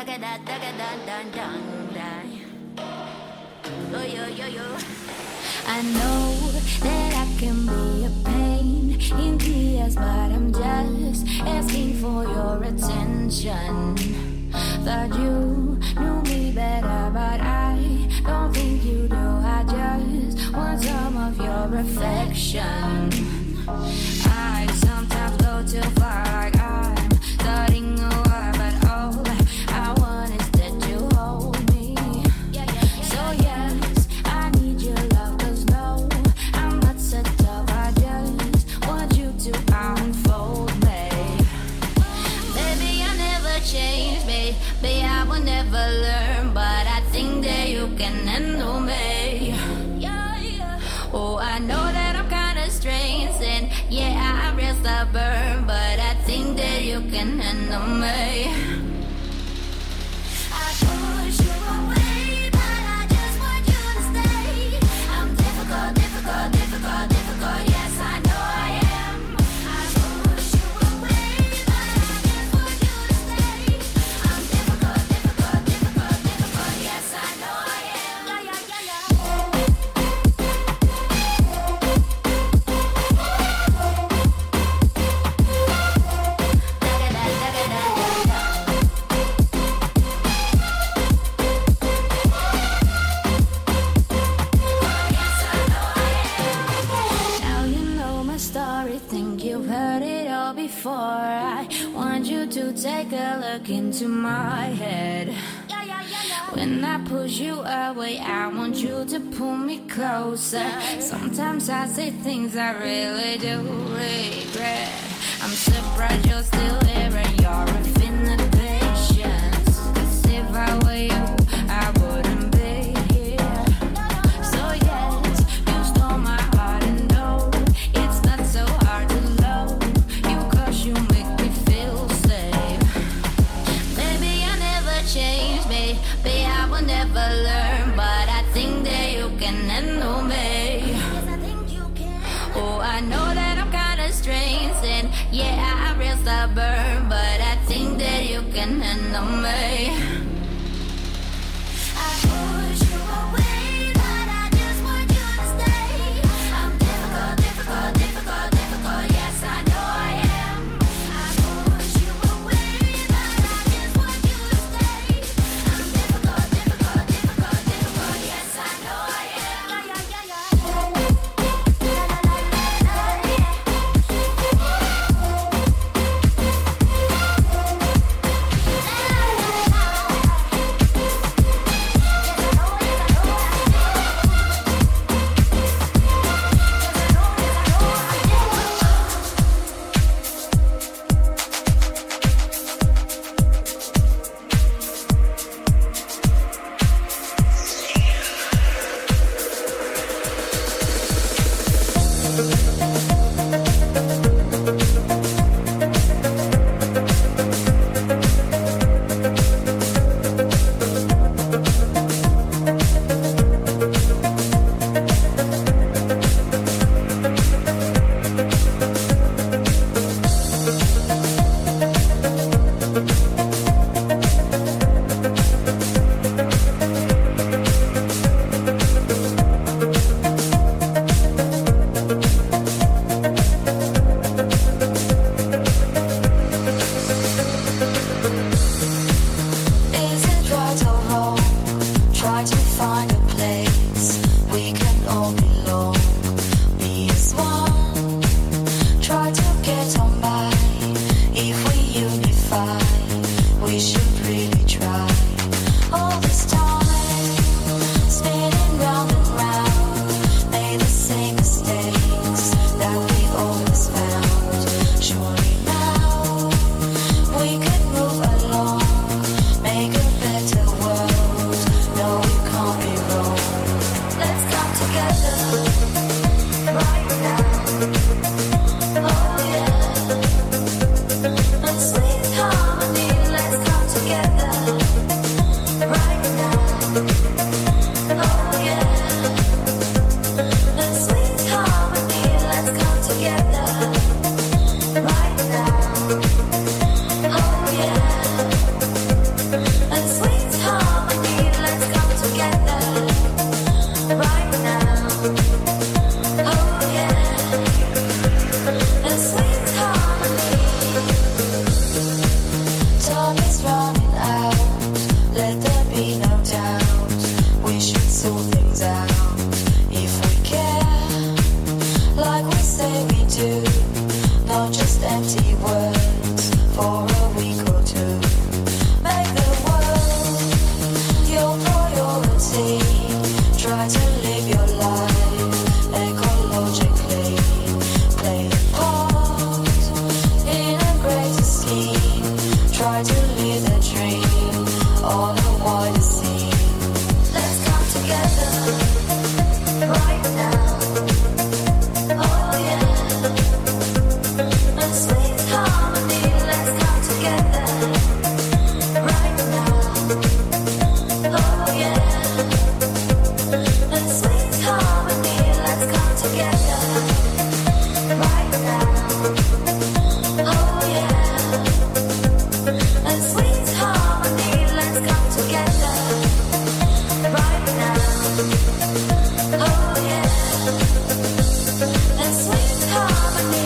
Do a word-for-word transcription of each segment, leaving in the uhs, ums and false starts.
I know that I can be a pain in the ass, but I'm just asking for your attention. Thought you knew me better, but I don't think you do. I just want some of your affection. I sometimes go too far, like I'm starting a war, but all I want is that you hold me. So yes, I need your love, cause no, I'm not so tough. I just want you to unfold me. Baby, I never change, baby, baby, I will never learn, but I think that you can handle me. Oh, I know that I'm kinda strange, and yeah, I'm real stubborn, but I think that you can handle me. I push you away, but I just want you to stay. I'm difficult, difficult, difficult, difficult, yes, I know I am. I push you away, but I just want you to stay. I'm difficult, difficult, difficult, difficult, yes, I know I am. Yeah, yeah, yeah, yeah. Now you know my story, think you've heard it all before. I want you to take a look into my head. When I push you away, I want you to pull me closer. Sometimes I say things I really do regret. I'm surprised you're still here and you're infinite patience. 'Cause if I were you, I wouldn't be here. So yes, you stole my heart and no, it's not so hard to love you, 'cause you make me feel safe. Baby, I never change, baby, I will never learn, but I think that you can handle me. Oh, I know that I'm kinda strange, and yeah, I'm real stubborn, but I think that you can handle me. I push you away, but I just want you to stay. I'm difficult, difficult, difficult, difficult, yes, I know I am. I push you away, but I just want you to stay. I'm difficult, difficult, difficult, difficult, yes, I know I am. Yeah, yeah, yeah, yeah. not just empty words for a week or two. Make the world your priority. Try to live your life ecologically. Play a part in a greater scheme. Try to live the dream on a wider scene. Let's come together right now. Oh yeah. Let's make harmony. Let's come together right now. Oh yeah. Let's make harmony. Let's come together right now. Oh yeah. Let's make harmony. Let's come together right now. Oh yeah. Let's make harmony.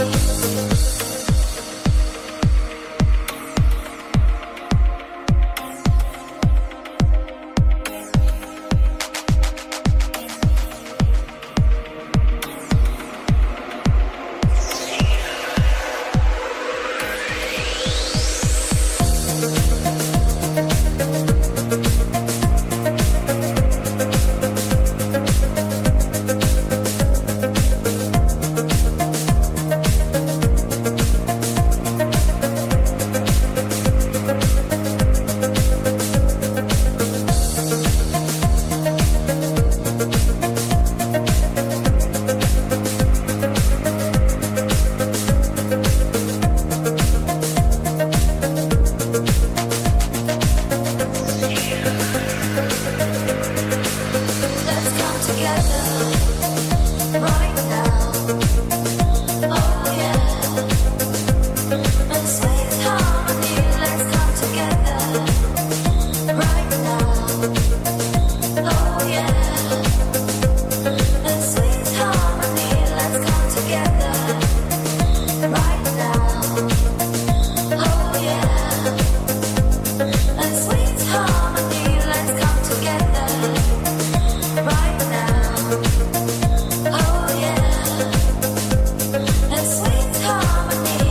Let's come together right now. Oh yeah. Let's make harmony. Let's come together right now. Oh yeah. Let's make harmony. Let's come together right now. Oh yeah. Let's make harmony. Let's come together right now. Oh yeah. Let's make harmony.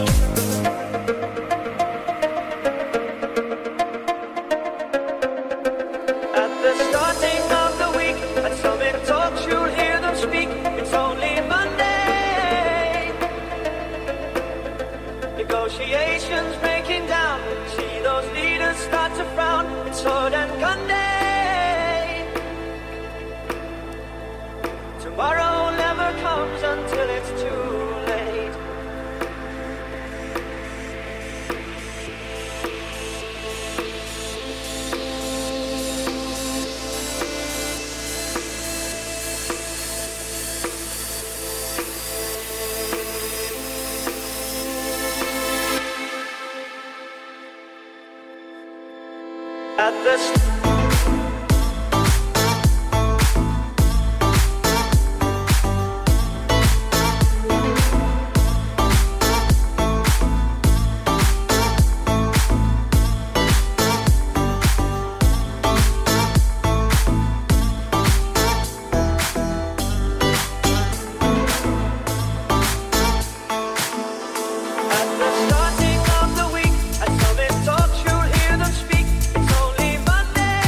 At the starting of the week, at Summit Talks, you'll hear them speak. It's only Monday. Negotiations breaking down. See those leaders start to frown. It's sword and gun day. Tomorrow never comes until it's too late. At the st- At the starting of the week, at Summit Talks, you'll hear them speak. It's only Monday.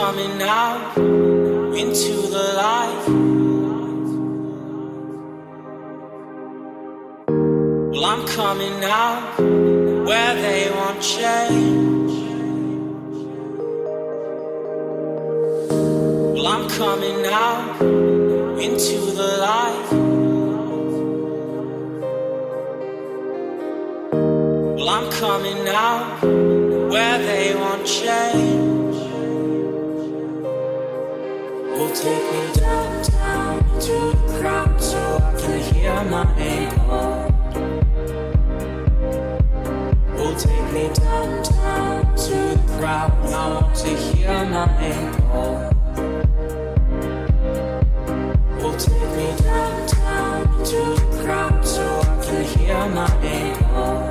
coming out into the light. Well, I'm coming out where they want change. Well, I'm coming out into the light. Well, I'm coming out where they want change. Well, take me downtown to the crowd so I can hear my ankle. Well, take me downtown to the crowd, I want to hear my ankle. Well, take me downtown to the crowd so I can hear my ankle.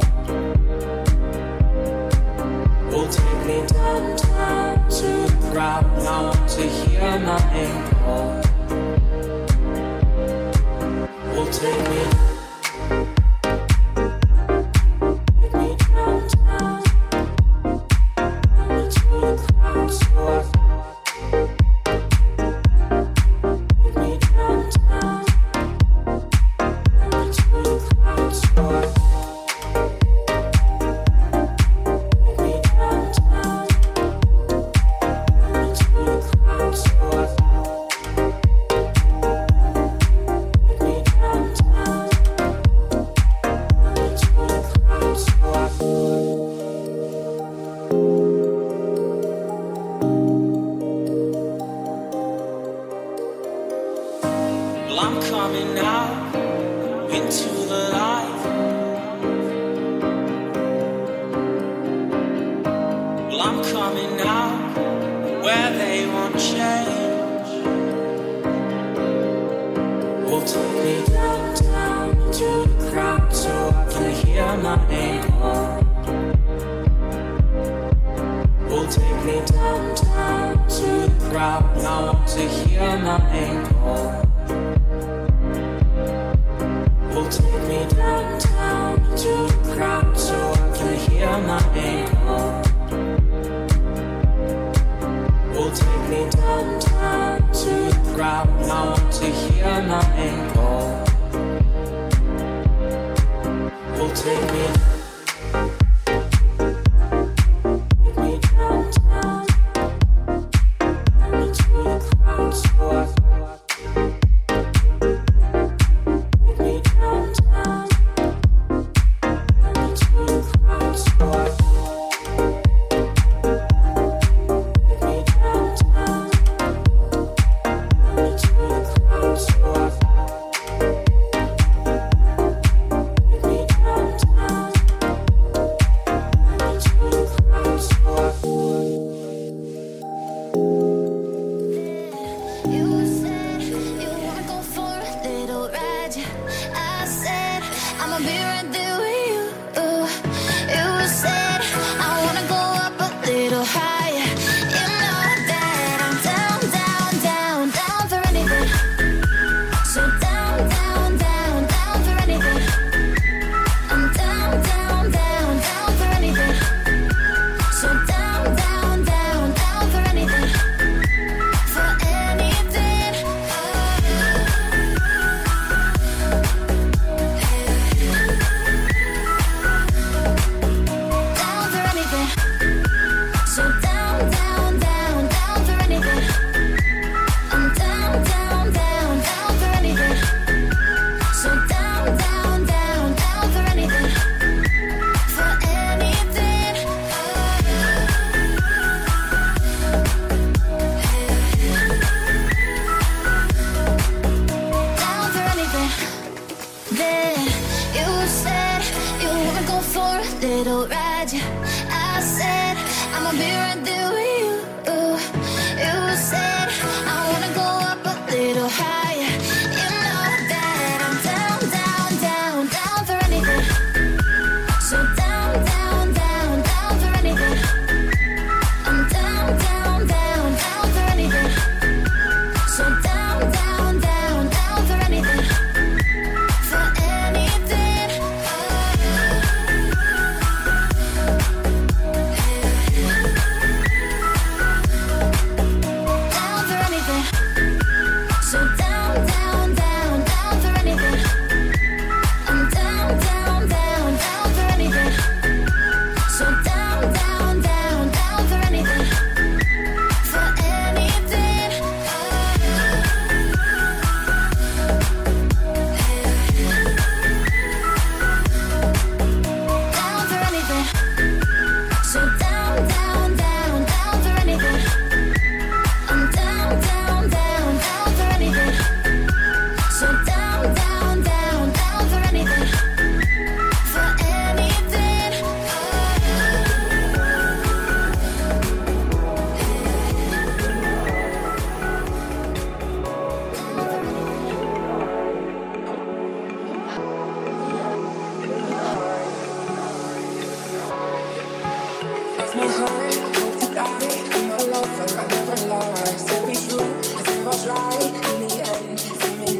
Well, take me downtown to the crowd, I want to hear my ankle. Well, take me take me downtown to the crowd so I take me downtown to the crowd so I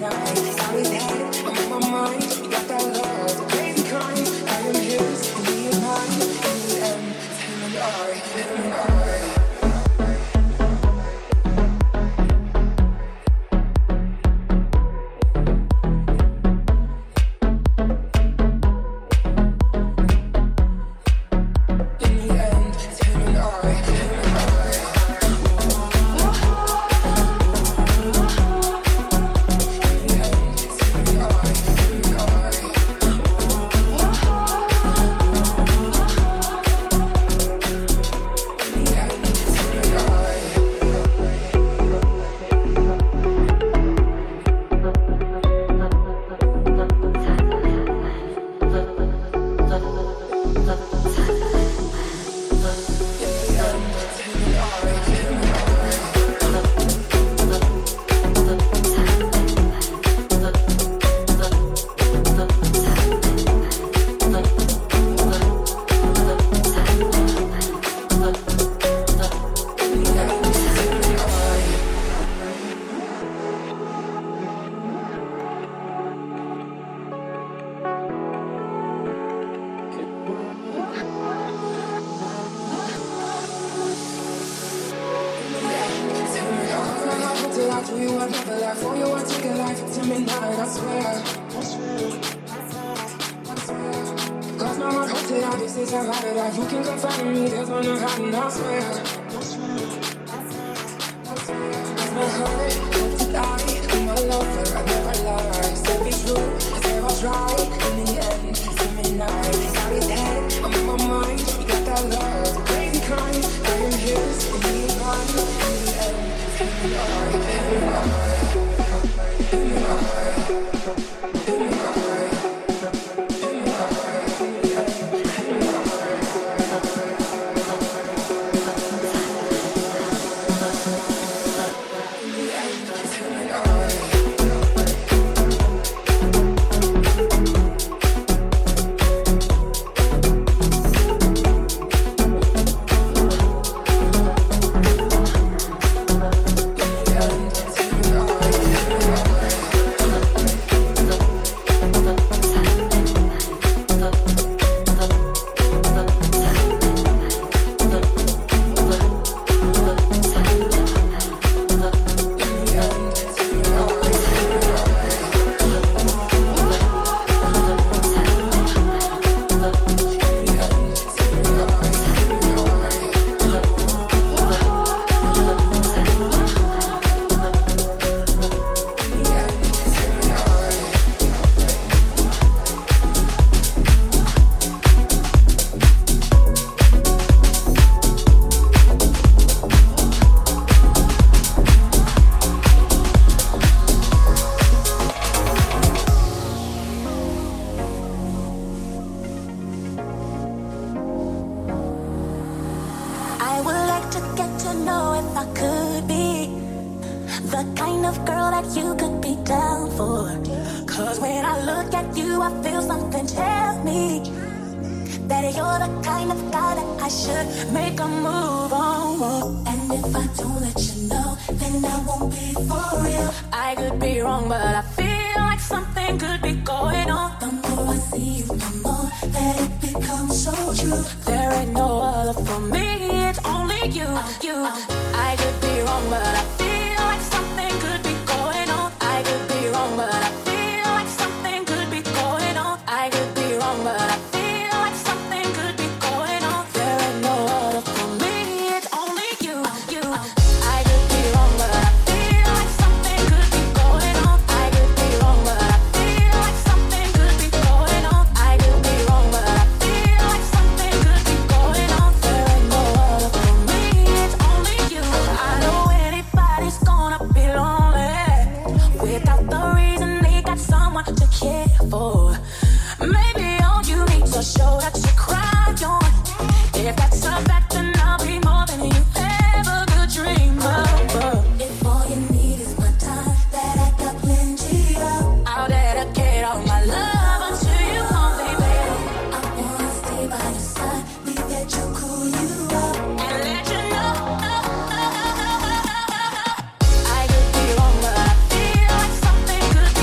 I could be wrong, but I feel like something could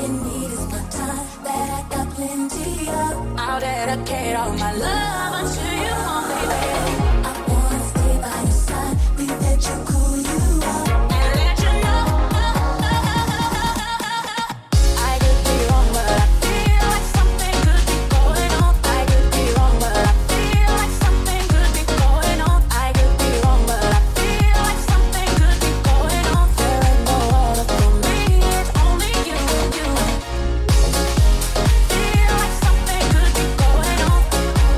you need is my time that I got plenty of. I'll dedicate all my love unto you, oh baby. I wanna stay by your side, be there to cool you up and let you know. I could be wrong, but I feel like something could be going on. I could be wrong, but I feel like something could be going on. I could be wrong, but I feel like something could be going on. There ain't no other for me, it's only you and you. Feel like something could be going on.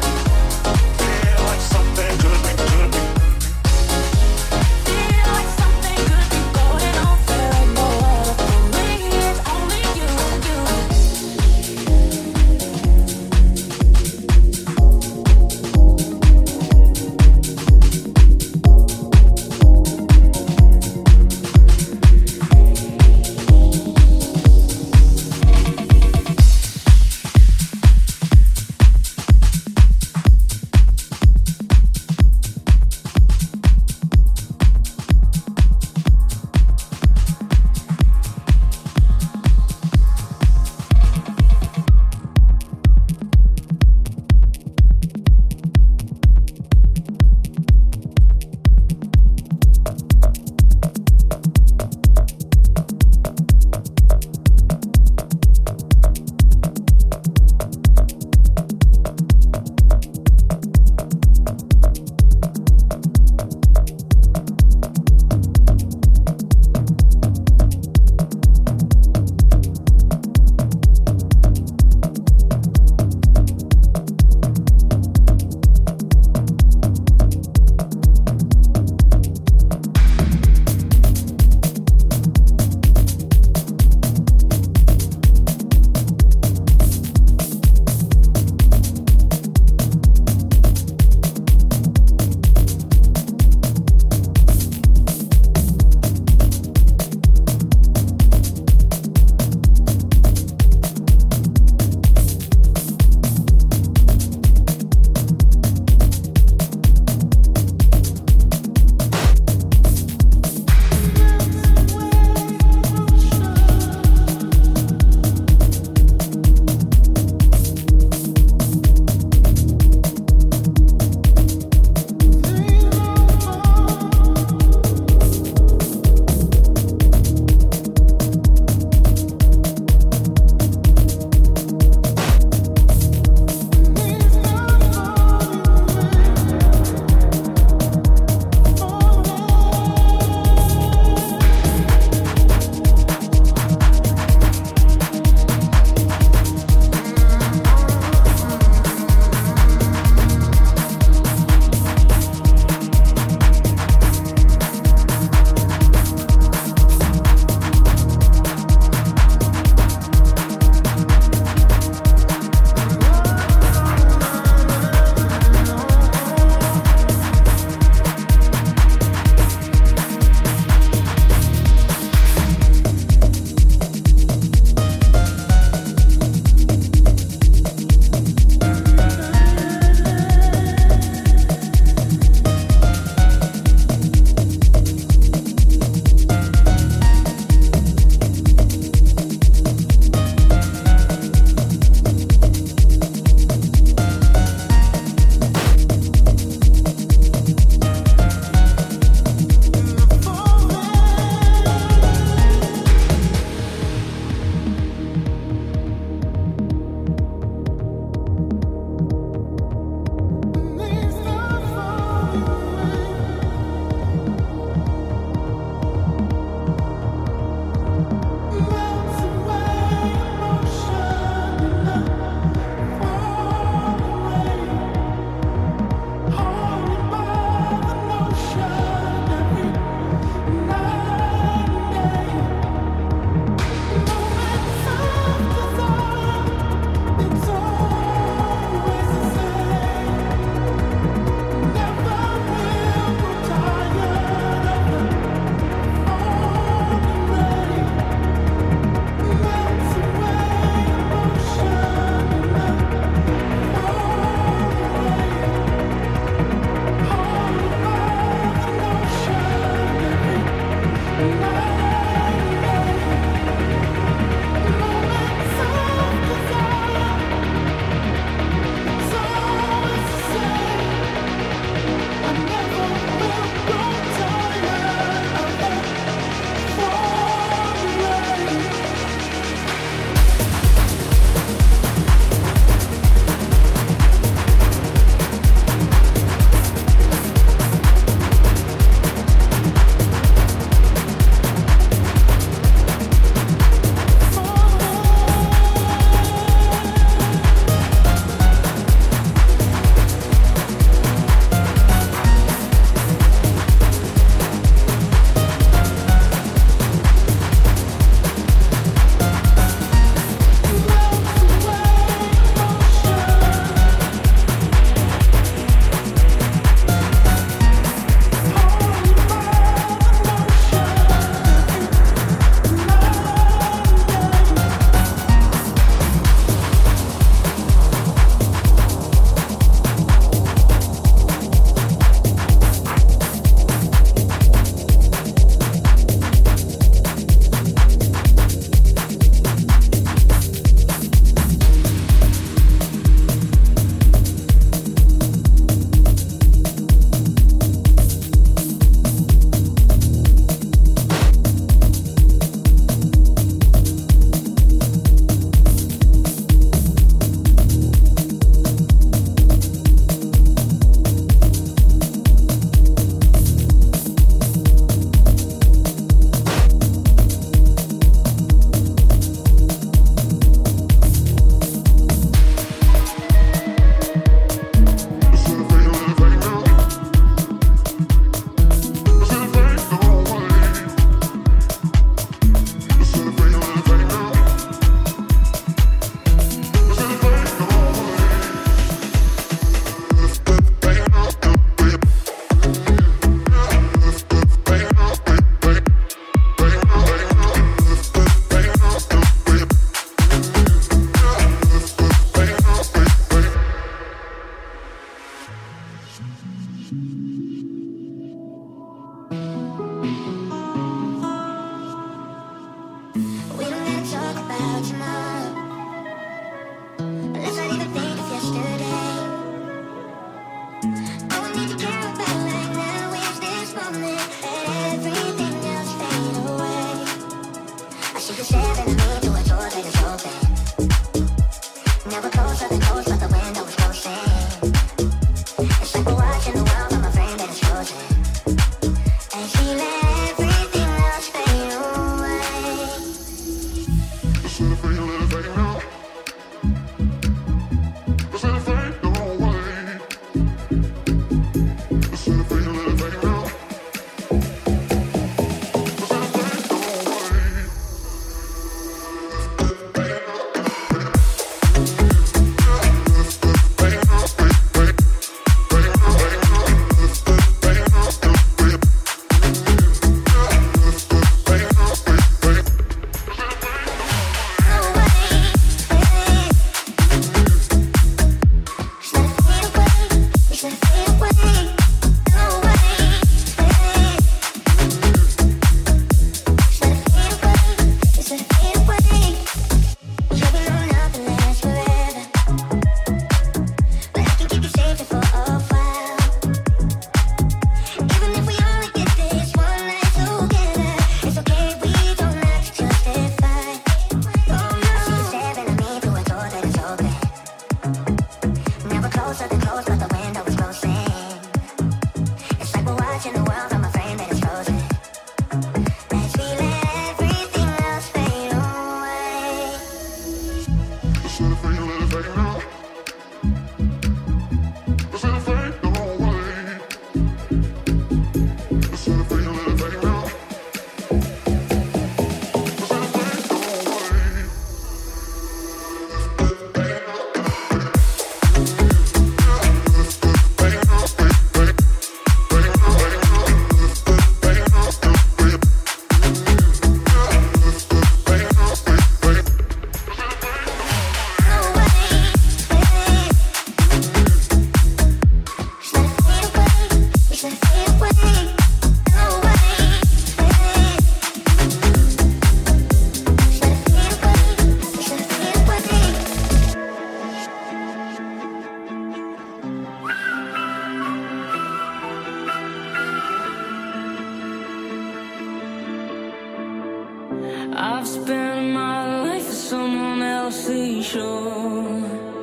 I've spent my life at someone else's shore,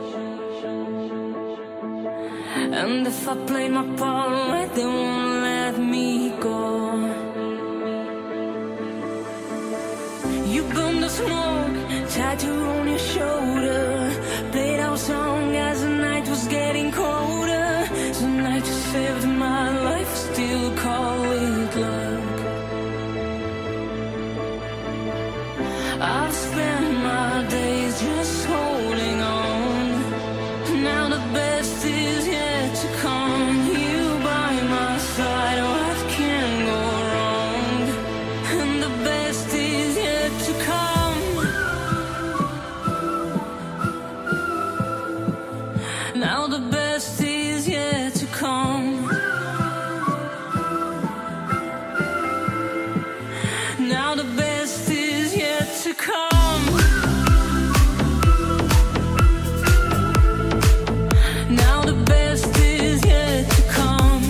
and if I played my part right, they won't let me go. You burned the smoke, tattoo on your shoulder, played our song as the night was getting colder. Tonight you saved my life, still call it luck. I've spent my days just holding on. Now the best is yet to come. You by my side, what can go wrong? And the best is yet to come. Now the best is yet to come. Now the best is yet to come. Now the best is yet to come.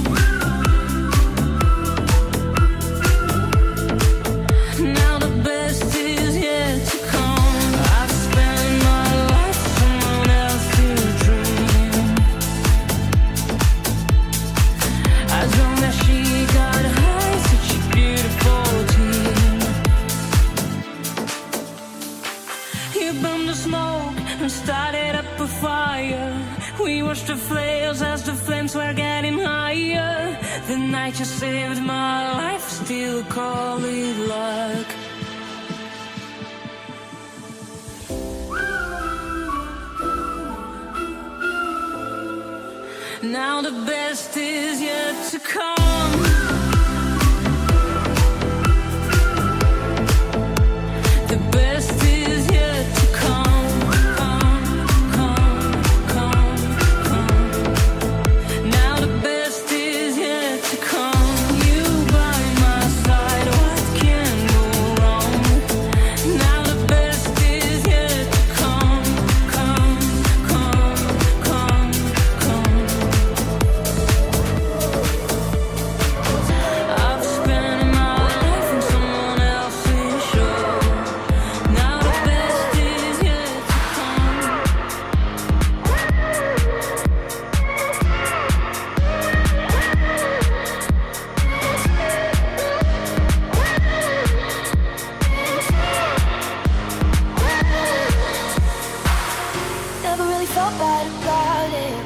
Now the best is yet to come. I've spent my life someone else's dream. As long as she got high, such a beautiful team. You burned the smoke and started up a fire. We watched the flares as the flames were getting higher. The night you saved my life, still call it luck. Now the best is yet to come. The best is yet to come. Come, come, come, come. Now the best is yet to come. You by my side, what can go wrong? Now the best is yet to come. Come, come, come, come. I've spent my life in someone else's shore. Now the best is yet to come. Never really felt bad about it,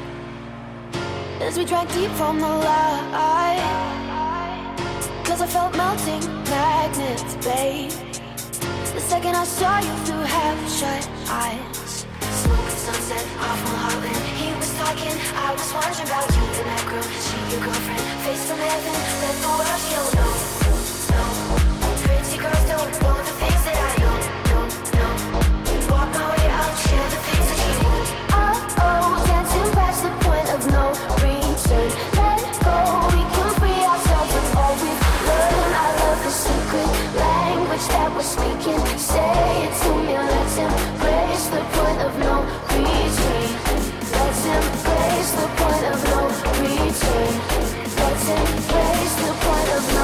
as we drank deep from the light. Cause I felt melting magnets, babe, the second I saw you through half-shut eyes. Smoke and sunset off Mulholland. He was talking, I was wondering about you and that girl. She your girlfriend, face from heaven. Let the world you don't know, no. Pretty girls don't know the things that I know, no, no. Walk my way out, share the things that you want. Oh, oh, dancing past the point of no return. Let go, we can free ourselves of all we've learned. I love the secret language that we're speaking. Say it to me, let's embrace the point of no return. Let's embrace the point of no return. Let's embrace the point of no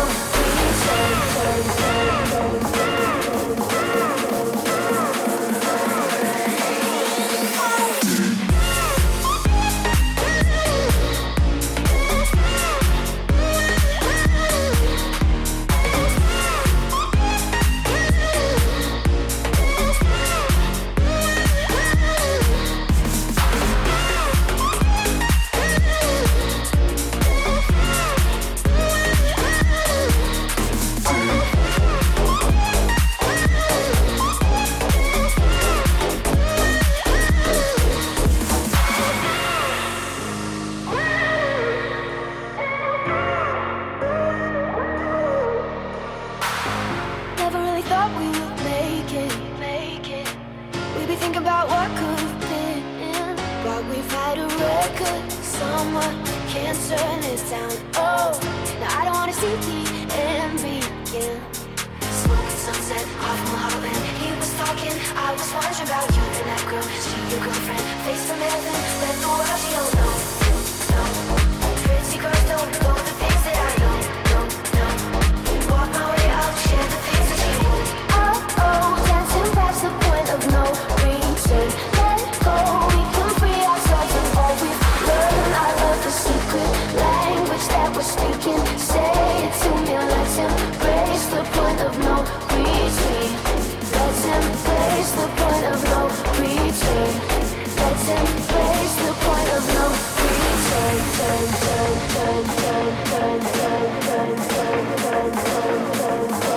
Never really thought we would make it, make it. We be thinking about what could have been, but we've had a record. Someone can't turn this down. Oh, now and begin. Smoking sunset off Mulholland. He was talking, I was wondering about you and that girl. She your girlfriend, face from heaven. Let the world she don't know, no. Pretty girls don't know the things that I know, no, no. Walk my way out, share the things that you know. Oh, oh, dancing past the point of no return. Let go, we can free ourselves of all we've learned. I love the secret language that we're speaking. Say it to me, let's embrace the point of no retreat. Let's embrace the point of no return. Let's embrace the point of no return. Turn, turn, turn, turn, turn, turn, turn, turn, turn, turn, turn,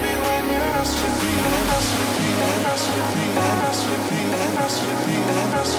Baby, when you're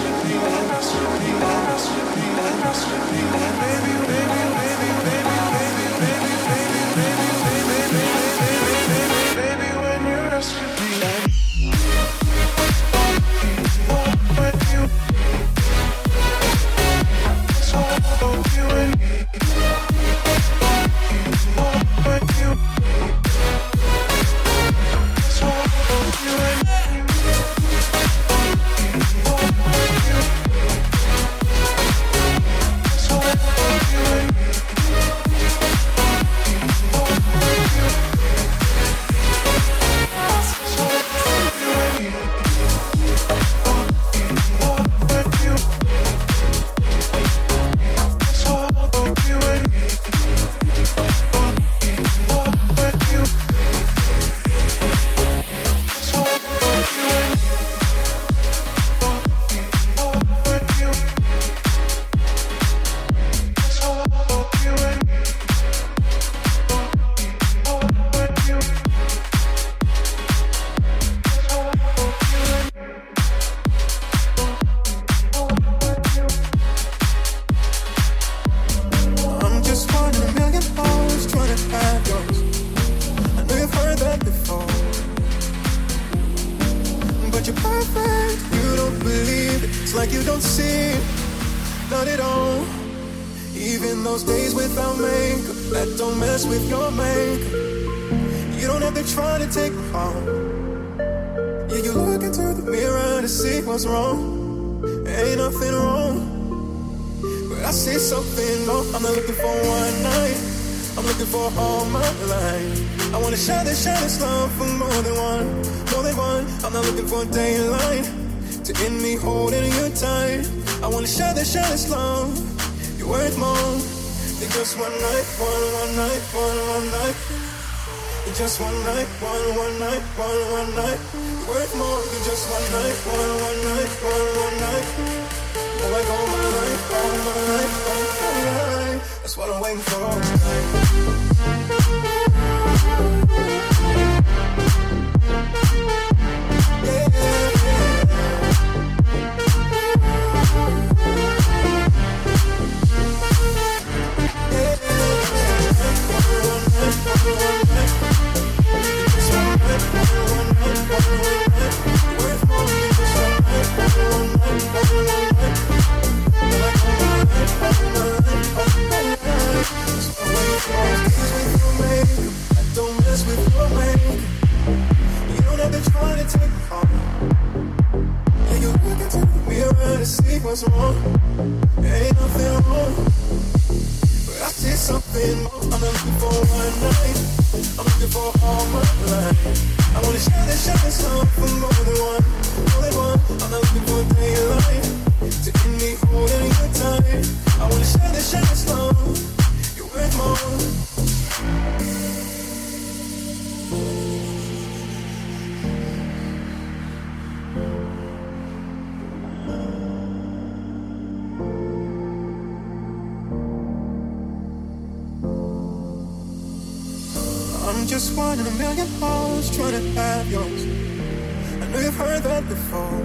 like you don't see it, not at all. Even those days without makeup, that don't mess with your makeup. You don't have to try to take me home. Yeah, you look into the mirror to see what's wrong. Ain't nothing wrong, but I see something wrong. I'm not looking for one night, I'm looking for all my life. I wanna share this, share this love for more than one, more than one. I'm not looking for daylight to end me holding you tight. I wanna share this, share this love. You're worth more than just one night, one, one night, one, one night. Just one night, one, one night, one, one night. You're worth more than just one night, one, one night, one, one night. You're like all my life, all my life, all my life. That's what I'm waiting for all night. Yeah, yeah, yeah. Don't mess with your makeup. You don't have to try to take it home. Yeah, you look into the mirror to see what's wrong. Ain't nothing wrong, but I see something more. I'm not looking for one night, I'm looking for all my life. I wanna share this, share this love for more than one, more than one. I'm not looking for daylight to end me holding you tight. I wanna share this, share this love. You're worth more. Just one in a million hoes trying to have yours. I know you've heard that before,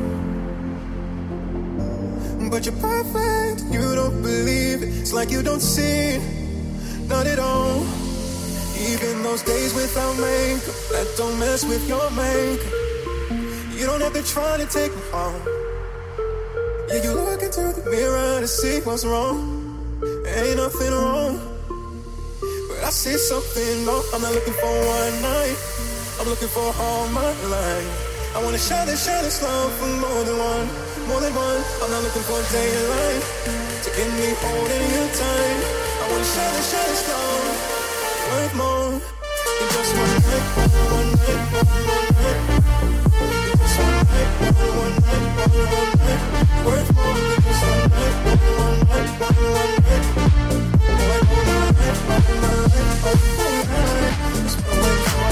but you're perfect, you don't believe it. It's like you don't see it, not at all. Even those days without makeup, that don't mess with your makeup. You don't have to try to take me home. Yeah, you look into the mirror to see what's wrong. Ain't nothing wrong, I see something wrong. I'm not looking for one night, I'm looking for all my life. I wanna share this, share this love for more than one, more than one. I'm not looking for daylight to end me holding you tight. I wanna share this, share this love. Worth more than just one night, one, one night, one, one night. Just one night, one, one night, one, one night. Worth more than just one night, one, one night, one, one night. Like all my life, all my life, all my life. That's what I'm waiting for.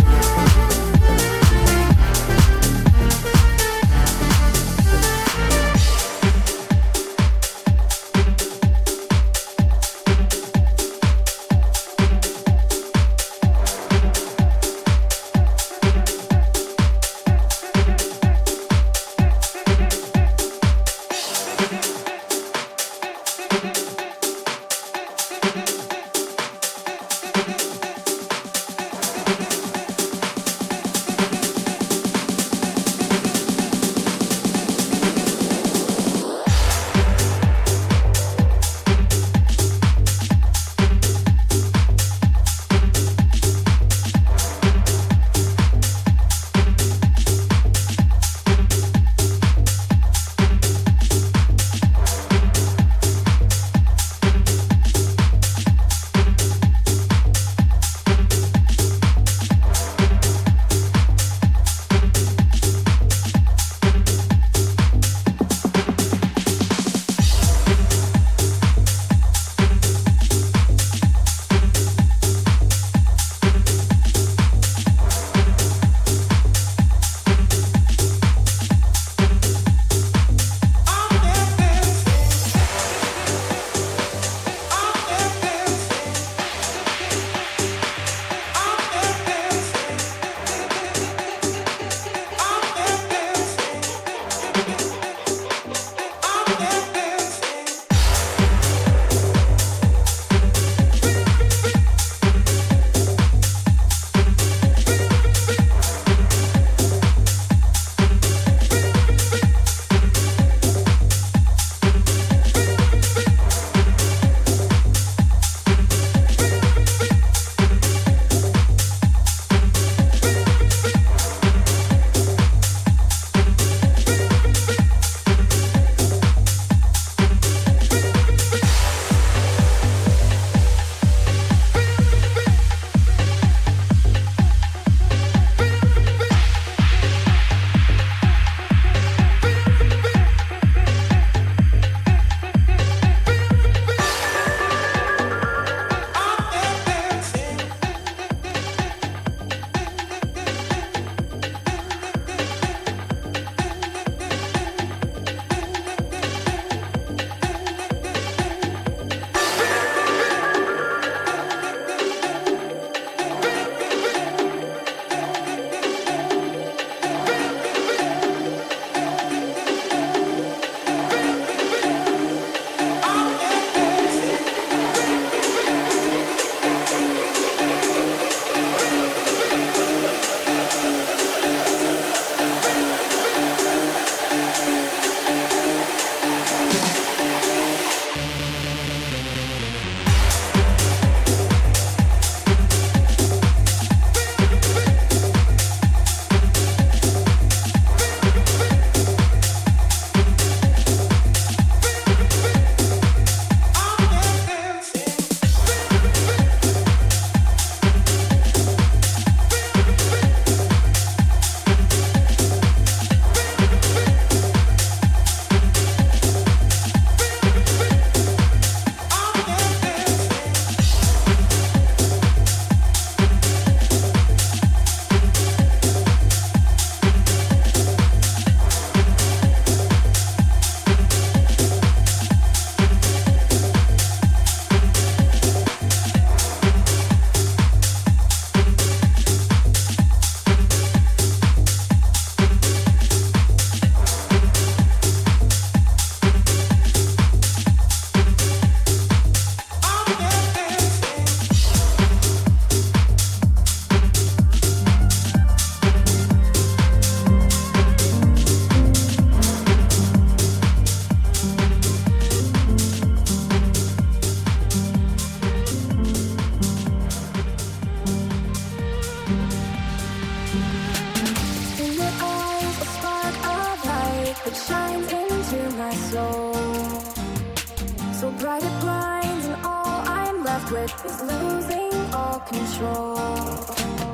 Yeah, yeah. soul. So bright it blinds, and all I'm left with is losing all control.